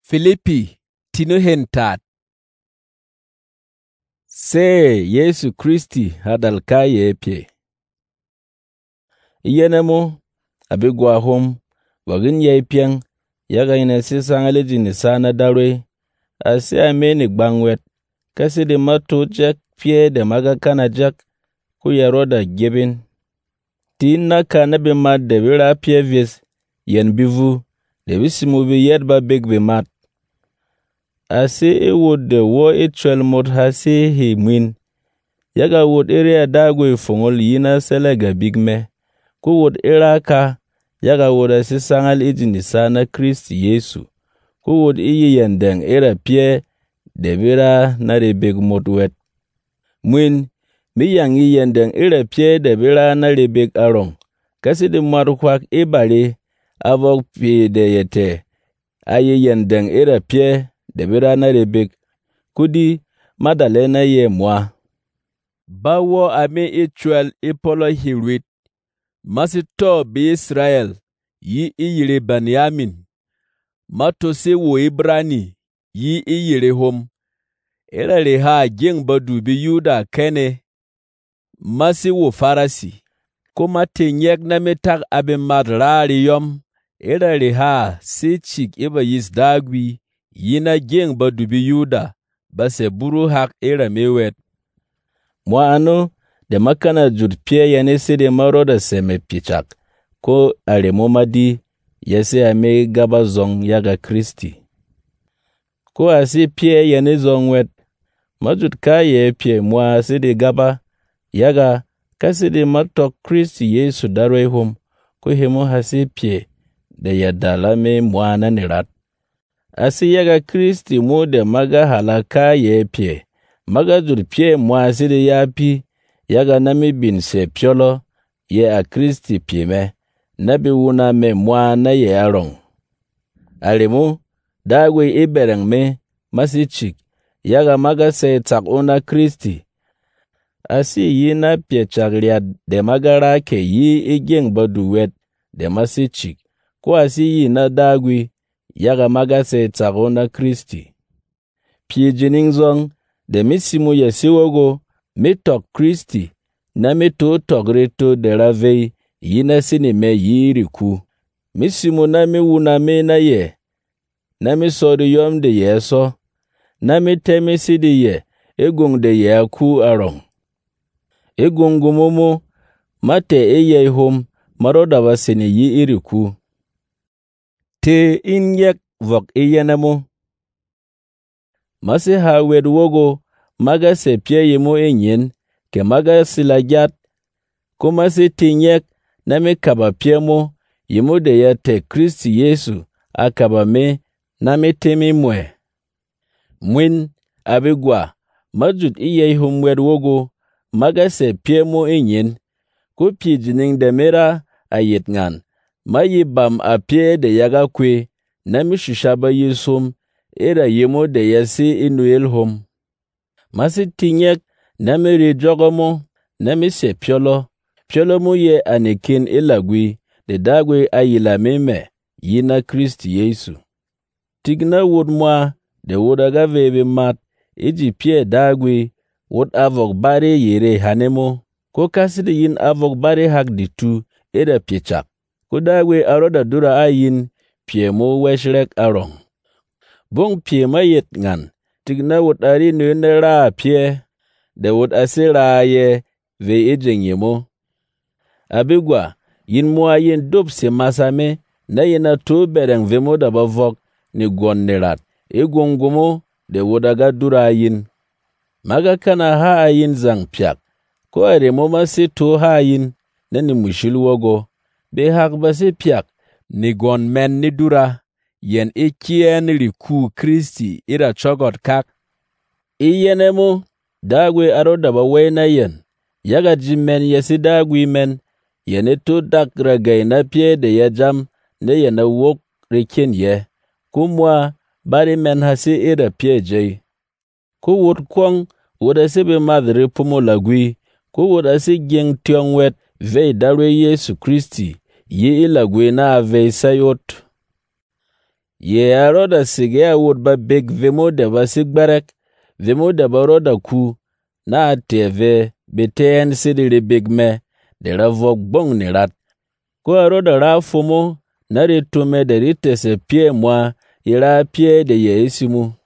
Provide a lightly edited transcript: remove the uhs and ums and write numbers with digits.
Filipi tino hentat. Se Yesu Kristi hadal kaye pie. Iyenemo abigwa hom wagin ye piang yaga ina sisangale jini sana darwe asi ameni gbangwet kasi de mato jak pie de maga kana jak ku yaroda gebin tin na kana be mat de bira pie vis yen bivu de bisimu bi yedba big be mat asi e would de wo itchel mod hasi he mwin yaga would area dagwe fongol yina selega bigme ku would iraka yaga would asisangal ijini sana Kristi Yesu ku would iyi yendeng era pie de bira na de big mod wet mwin mi yang yi yendeng era pie de bira na de big arong kasi de marukwak ibali avok pie de yete ayi yendeng era pie de bira na rebek kudi Madalena ye mwa bawo ame itchwel ipolo hiwit masito bi Israel yi iyire Benyamin matose wo Ibrani yi iyire hom era reha jeng badu bi Yuda kene masi wo Farasi kuma tenyek na metak abin madrari yom era reha si chik iba yis dagwi yina jeng badu bi Yuda base buru hak era mewet moano de makana jud pie yane sede maro da seme pichak ko aremo madi yese ame gaba zong yaga Kristi ko asi pie yane zong wet majud kaye pie mwa sede gaba yaga kasede matok Kristi Yesu darwe hom ko hemo hasi pie de yadala me mwa na nirat asi yaga Kristi mu de maga halaka ye pie maga jud pie mwa sede yapi yaga nami bin se piolo ye a Kristi pie me nabi wuna me mwa na ye arong alimu dagwe ibereng me masichik yaga maga se takuna Kristi asi yina pie chaglia de magara ke yi igeng badu wet de masichik ko asi yina dagwe yaga maga se takuna Kristi pie jiningzong de misimu yesiwogo mitok Kristi na mito togreto de ravei yina sinime yiriku misimu na mi wuna me na ye na mi sori yom de yeso na mi temi sidi ye egung de ye ku arong egungumomo mate eye hom maroda wasini yi iriku te in yek vok iyenamo masi ha wed wogo maga se pie yemo enyen ke maga silajat ko masi tinyek na me kaba pie mo yemo de yate Kristi Yesu akaba me na me temi mwe mwin abigwa majud iye hom wed wogo maga se pie mo enyen ko pie jining de mera ayet ngan mayi bam a pie de yaga kwe na mi shushaba yesum era yemo de yasi inuel hom masi tinyek na mi rijogomo na mi se piolo mu ye anekin ilagwi de dagwe ayila meme yina Kristi Yesu tigna wud mwa de wudaga vebe mat iji pie dagwe wud avok bare yere hanemo ko kaside yin avok bare hak ditu era piechak ko dagwe aroda dura ayin pie mo weshrek arong bong pie mayet ngan tigna wud ari nera pie de wud asira ye ve ejenyemo abigwa yin mwa yin dopse masame na yina to bereng vemo da bavok ni gonnerat egongomo de wudaga dura yin maga kana ha yin zang piak ko aremo masi to ha yin na ni mushil wogo be hak basi piak ni gon men ni dura yen ikien riku Kristi ira chogot kak iyenemo dagwe aroda ba wena yen yaga jimen yesi dagwe men yene to dak ragay na pie de yajam ne yena wok rekin ye kumwa bari men hasi ira pie jay ku wud kwong wuda sibe madre pumo lagwi ku wuda si geng tiong wet vei darwe Yesu Kristi yi ilagwe na vei sayot Ye a roda sige a wud ba big vemo da ba sigbarek, vemo da ba roda ku, na a teve beten sidiri big me, de ravok bong ni rat. Ko a roda ra fomo, na ritume de ritese pie mwa, ira pie de ye isimu.